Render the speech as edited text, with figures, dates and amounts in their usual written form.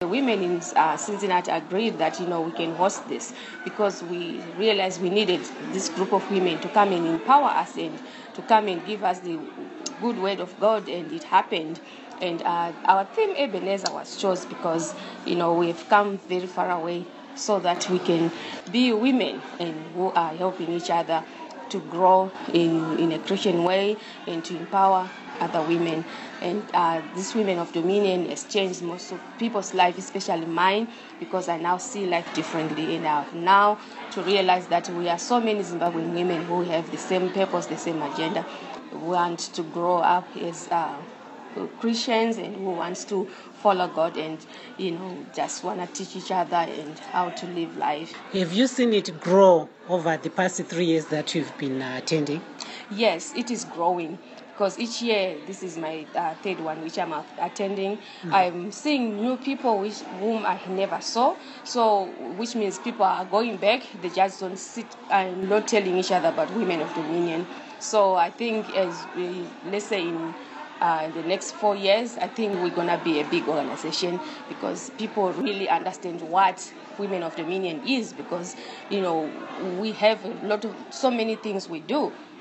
women in Cincinnati agreed that, we can host this, because we realized we needed this group of women to come and empower us and to come and give us the good word of God, and it happened. And our theme Ebenezer was chosen because, we've come very far away, so that we can be women and who are helping each other to grow in a Christian way and to empower other women. And this Women of Dominion has changed most of people's life, especially mine, because I now see life differently. And I have now to realize that we are so many Zimbabwean women who have the same purpose, the same agenda. We want to grow up as Christians, and who wants to follow God, and just want to teach each other and how to live life. Have you seen it grow over the past 3 years that you've been attending? Yes, it is growing, because each year, this is my third one which I'm attending. Mm-hmm. I'm seeing new people whom I never saw, so which means people are going back. They just don't sit and not telling each other about Women of Dominion. So I think let's say in the next 4 years, I think we're going to be a big organization, because people really understand what Women of Dominion is, because, we have so many things we do.